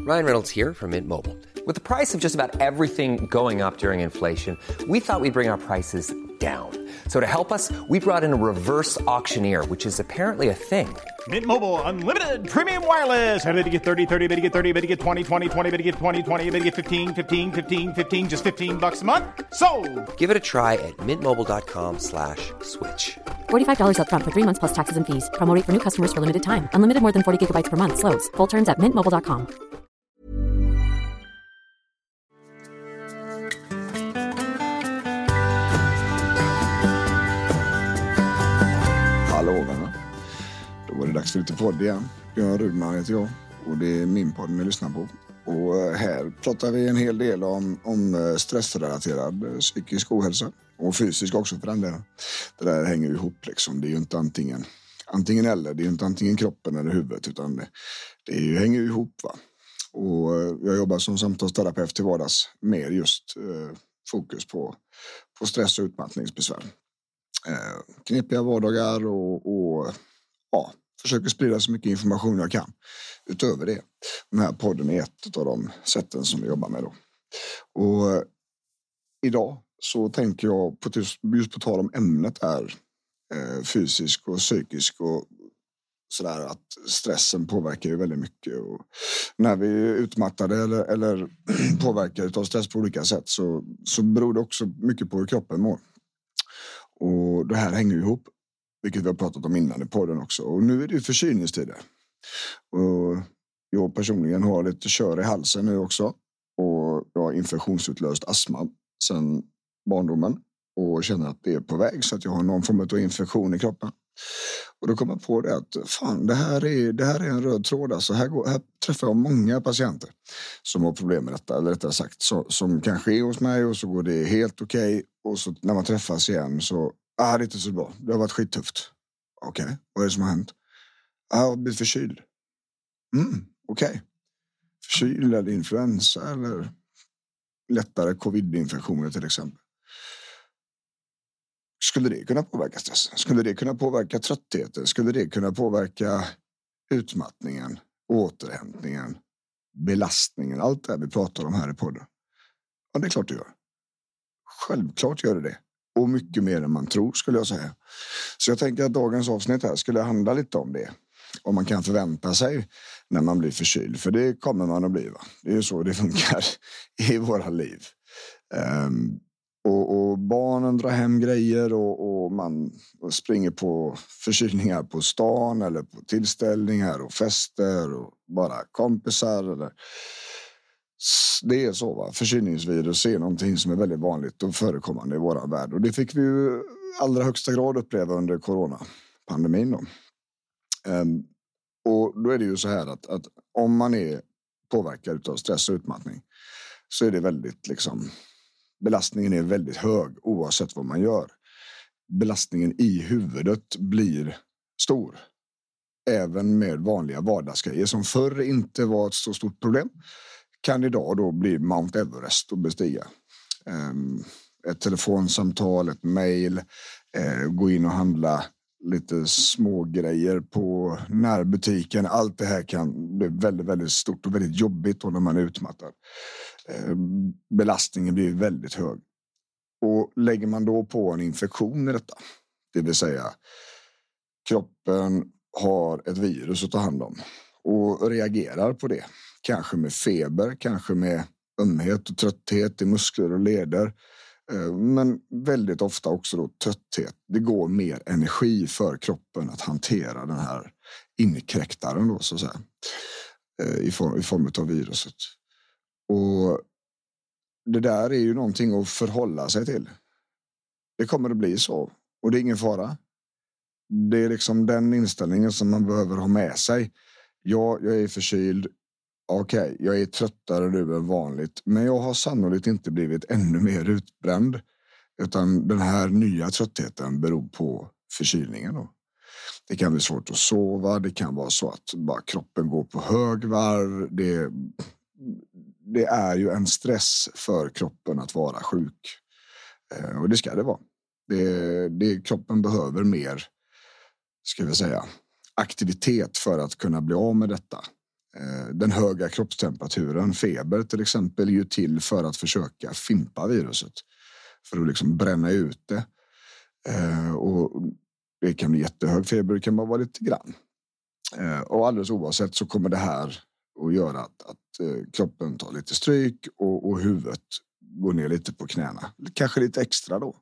Ryan Reynolds here from Mint Mobile. With the price of just about everything going up during inflation, we thought we'd bring our prices down. So to help us, we brought in a reverse auctioneer, which is apparently a thing. Mint Mobile Unlimited Premium Wireless. How to get 30, 30, bit to get 30, bit to get 20, 20, 20, bit to get 20, 20, bit to get 15, 15, 15, 15, just $15 a month? Sold! Give it a try at mintmobile.com/switch. $45 up front for 3 months plus taxes and fees. Promo rate for new customers for limited time. Unlimited more than 40 gigabytes per month. Slows full terms at mintmobile.com. Hallå vänner. Då var det dags för lite podd igen. Björn Rudman heter jag och det är min podd ni lyssnar på. Och här pratar vi en hel del om stressrelaterad psykisk ohälsa och fysisk också för den delen. Det där hänger ju ihop liksom. Det är ju inte antingen eller. Det är ju inte antingen kroppen eller huvudet utan det hänger ju ihop va. Och jag jobbar som samtalsterapeut till vardags med just fokus på stress och utmattningsbesvär. Knepiga vardagar och försöker sprida så mycket information jag kan utöver det. Den här podden är ett av de sätten som vi jobbar med då. Och idag så tänker jag just på tal om ämnet är fysisk och psykisk och sådär att stressen påverkar ju väldigt mycket och när vi är utmattade eller påverkar av stress på olika sätt så beror det också mycket på hur kroppen mår. Och det här hänger ihop, vilket vi har pratat om innan i podden också. Och nu är det ju förkylningstider. Och jag personligen har lite kör i halsen nu också. Och jag har infektionsutlöst astma sedan barndomen. Och känner att det är på väg så att jag har någon form av infektion i kroppen. Och då kommer jag på det att fan, det här är en röd tråd. Alltså här träffar jag många patienter som har problem med detta. Eller rättare sagt, som kanske är hos mig och så går det helt okej. Och så när man träffas igen så, det är inte så bra. Det har varit skittufft. Okej, vad är det som har hänt? Jag har blivit förkyld. Okej. Förkyld eller influensa eller lättare covid-infektioner till exempel. Skulle det kunna påverka stressen? Skulle det kunna påverka tröttheten? Skulle det kunna påverka utmattningen, återhämtningen, belastningen? Allt det här vi pratar om här i podden. Ja, det är klart det gör. Självklart gör det. Och mycket mer än man tror skulle jag säga. Så jag tänker att dagens avsnitt här skulle handla lite om det. Om man kan förvänta sig när man blir förkyld. För det kommer man att bli va. Det är ju så det funkar i våra liv. Och barnen drar hem grejer och man springer på förkylningar på stan eller på tillställningar och fester och bara kompisar. Eller. Det är så va, förkylningsvirus är någonting som är väldigt vanligt och förekommande i våra värld. Och det fick vi ju allra högsta grad uppleva under coronapandemin då. Och då är det ju så här att om man är påverkad av stress och utmattning så är det väldigt liksom... Belastningen är väldigt hög oavsett vad man gör. Belastningen i huvudet blir stor. Även med vanliga vardagsgrejer som förr inte var ett så stort problem. Kan idag då bli Mount Everest att bestiga. Ett telefonsamtal, ett mejl. Gå in och handla lite små grejer på närbutiken. Allt det här kan bli väldigt, väldigt stort och väldigt jobbigt när man är utmattad. Belastningen blir väldigt hög. Och lägger man då på en infektion i detta, det vill säga kroppen har ett virus att ta hand om och reagerar på det. Kanske med feber, kanske med ömhet och trötthet i muskler och leder. Men väldigt ofta också då trötthet. Det går mer energi för kroppen att hantera den här inkräktaren då så att säga. I form av viruset. Och det där är ju någonting att förhålla sig till. Det kommer att bli så. Och det är ingen fara. Det är liksom den inställningen som man behöver ha med sig. Jag är förkyld. Okej, jag är tröttare nu än vanligt. Men jag har sannolikt inte blivit ännu mer utbränd. Utan den här nya tröttheten beror på förkylningen då. Det kan bli svårt att sova. Det kan vara så att bara kroppen går på högvarv. Det är ju en stress för kroppen att vara sjuk. Och det ska det vara. Kroppen behöver mer, ska vi säga, aktivitet för att kunna bli av med detta. Den höga kroppstemperaturen, feber till exempel, är ju till för att försöka fimpa viruset. För att liksom bränna ut det. Och det kan bli jättehög feber, det kan bara vara lite grann. Och alldeles oavsett så kommer det här att göra att kroppen tar lite stryk och huvudet går ner lite på knäna. Kanske lite extra då.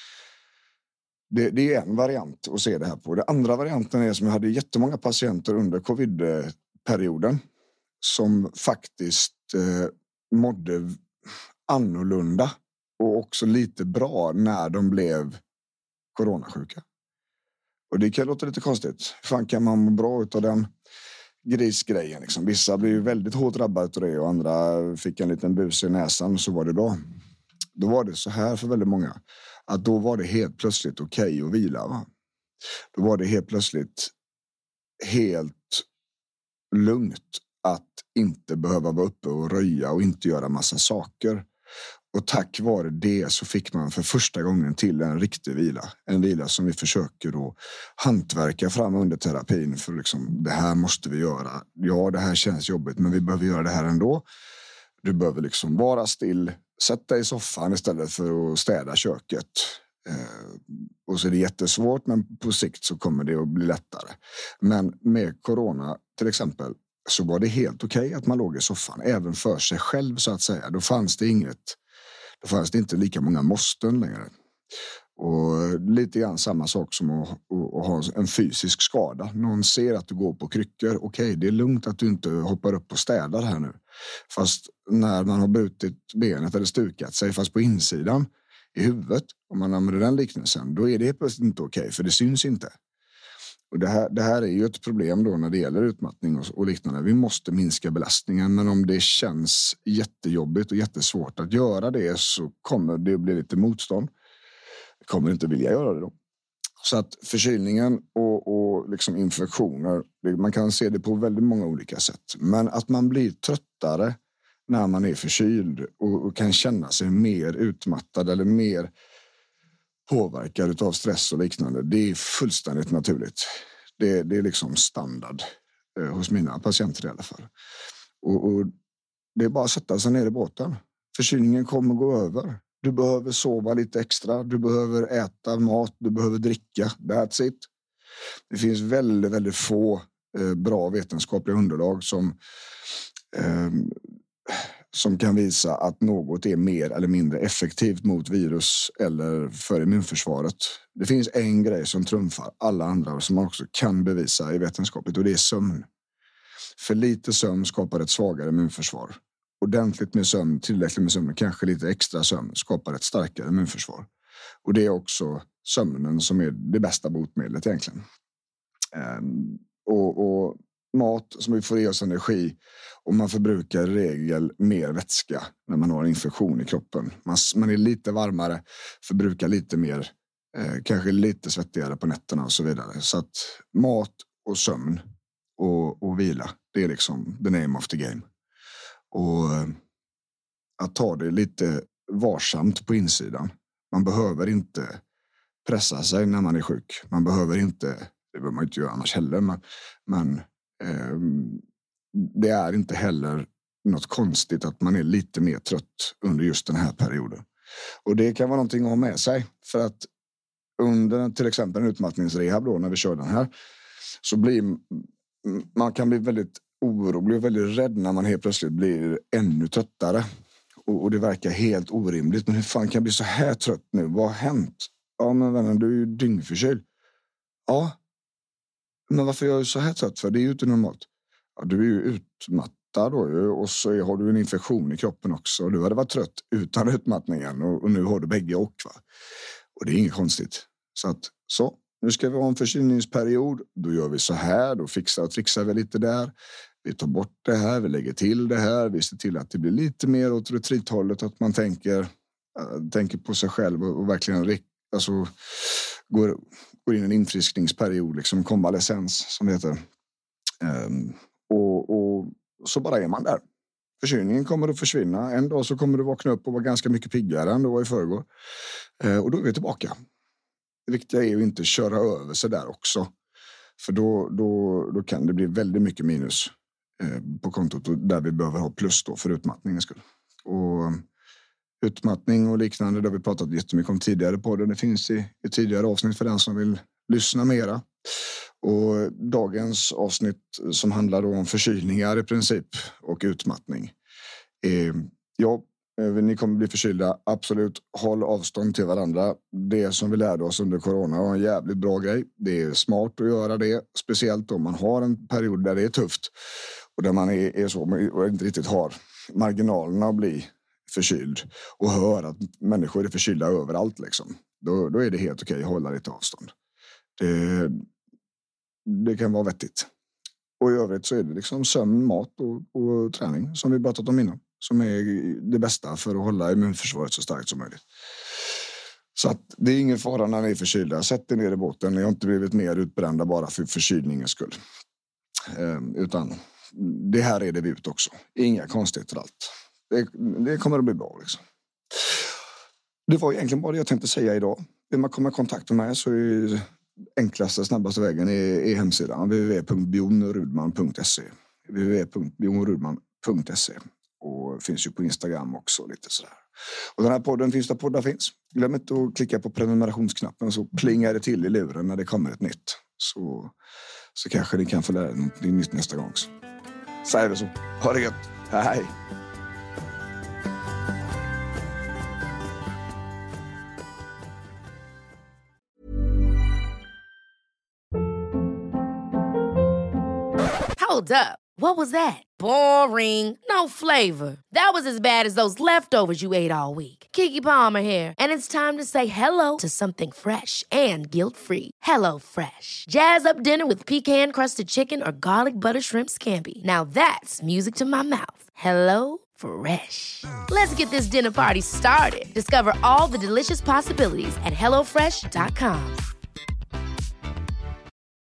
Det är en variant att se det här på. Den andra varianten är som jag hade jättemånga patienter under covid-perioden som faktiskt mådde annorlunda och också lite bra när de blev coronasjuka. Och det kan låta lite konstigt. Fan, kan man må bra utav den grisgrejen liksom. Vissa blir ju väldigt hårt drabbade av det och andra fick en liten bus i näsan och så var det bra. Då var det så här för väldigt många. Att då var det helt plötsligt okej att vila. Va? Då var det helt plötsligt helt lugnt att inte behöva vara uppe och röja och inte göra massa saker. Och tack vare det så fick man för första gången till en riktig vila. En vila som vi försöker då hantverka fram under terapin. För liksom, det här måste vi göra. Ja, det här känns jobbigt men vi behöver göra det här ändå. Du behöver liksom vara still. Sätt dig i soffan istället för att städa köket. Och så är det jättesvårt men på sikt så kommer det att bli lättare. Men med corona till exempel så var det helt okej att man låg i soffan. Även för sig själv så att säga. Då fanns det inte lika många måsten längre. Och lite grann samma sak som att ha en fysisk skada. Någon ser att du går på kryckor. Okej, det är lugnt att du inte hoppar upp och städar här nu. Fast när man har brutit benet eller stukat sig fast på insidan i huvudet, om man använder den liknelsen, då är det plötsligt inte okej, för det syns inte. Och det här är ju ett problem då när det gäller utmattning och liknande. Vi måste minska belastningen, men om det känns jättejobbigt och jättesvårt att göra det så kommer det bli lite motstånd. Jag kommer inte vilja göra det då. Så att förkylningen och liksom infektioner, man kan se det på väldigt många olika sätt. Men att man blir tröttare när man är förkyld och kan känna sig mer utmattad eller mer påverkad av stress och liknande, det är fullständigt naturligt. Det är liksom standard hos mina patienter i alla fall. Och det är bara att sätta sig ner i båten. Förkylningen kommer gå över. Du behöver sova lite extra. Du behöver äta mat. Du behöver dricka. That's it. Det finns väldigt, väldigt få bra vetenskapliga underlag som kan visa att något är mer eller mindre effektivt mot virus eller för immunförsvaret. Det finns en grej som trumfar alla andra som man också kan bevisa i vetenskapligt, och det är sömn. För lite sömn skapar ett svagare immunförsvar. Ordentligt med sömn, tillräckligt med sömn, kanske lite extra sömn skapar ett starkare immunförsvar. Och det är också sömnen som är det bästa botemedlet egentligen. Och mat som vi får i oss energi, och man förbrukar i regel mer vätska när man har en infektion i kroppen. Man är lite varmare, förbrukar lite mer, kanske lite svettigare på nätterna och så vidare. Så att mat och sömn och vila, det är liksom the name of the game. Och att ta det lite varsamt på insidan. Man behöver inte pressa sig när man är sjuk. Man behöver inte, det behöver man inte göra annars heller, men det är inte heller något konstigt att man är lite mer trött under just den här perioden. Och det kan vara någonting att ha med sig, för att under till exempel en utmattningsrehab då, när vi kör den här, så man kan bli väldigt orolig och väldigt rädd när man helt plötsligt blir ännu tröttare. Och det verkar helt orimligt. Men hur fan kan jag bli så här trött nu? Vad har hänt? Ja, men vännen, du är ju dyngförkyld. Ja, men varför är jag så här trött för? Det är ju inte normalt. Ja, du är ju utmattad då, och så har du en infektion i kroppen också. Du hade varit trött utan utmattningen och nu har du bägge och va. Och det är inget konstigt. Så nu ska vi ha en förkylningsperiod. Då gör vi så här, då fixar och trixar vi lite där. Vi tar bort det här, vi lägger till det här. Vi ser till att det blir lite mer åt retrithållet, att man tänker på sig själv och verkligen går in i en infriskningsperiod, liksom konvalescens som det heter. Och så bara är man där. Förkylningen kommer att försvinna. En dag så kommer du vakna upp och vara ganska mycket piggare än du var i förrgår. Och då är vi tillbaka. Det viktiga är ju inte att köra över sig där också. För då kan det bli väldigt mycket minus på kontot och där vi behöver ha plus då för utmattningens skull. Och utmattning och liknande, det har vi pratat jättemycket om tidigare på det. Det finns i tidigare avsnitt för den som vill lyssna mera. Och dagens avsnitt som handlar då om förkylningar i princip och utmattning. Ja, ni kommer bli förkylda. Absolut, håll avstånd till varandra. Det som vi lärde oss under corona var en jävligt bra grej. Det är smart att göra det. Speciellt om man har en period där det är tufft. Och där man är så och inte riktigt har marginalerna att bli förkyld. Och hör att människor är förkylda överallt liksom. Då är det helt okej att hålla lite avstånd. Det kan vara vettigt. Och i övrigt så är det liksom sömn, mat och träning som vi pratat om innan. Som är det bästa för att hålla immunförsvaret så starkt som möjligt. Så att det är ingen fara när ni är förkylda. Sätt er ner i båten. Ni har inte blivit mer utbrända bara för förkylningens skull. Utan det här är det vi ut också. Inga konstigheter allt. Det kommer att bli bra liksom. Det var egentligen bara det jag tänkte säga idag. Vill man komma i kontakt med mig så är enklaste, snabbaste vägen är hemsidan www.bjornrudman.se www.bjornrudman.se och finns ju på Instagram också lite sådär. Och den här podden finns där poddar finns. Glöm inte att klicka på prenumerationsknappen så plingar det till i luren när det kommer ett nytt. Så kanske ni kan få lära er något nytt nästa gång också. Säger vi så. Ha det gött. Hej. Hold up. What was that? Boring. No flavor. That was as bad as those leftovers you ate all week. Keke Palmer here, and it's time to say hello to something fresh and guilt-free. Hello Fresh. Jazz up dinner with pecan-crusted chicken or garlic butter shrimp scampi. Now that's music to my mouth. Hello Fresh. Let's get this dinner party started. Discover all the delicious possibilities at hellofresh.com.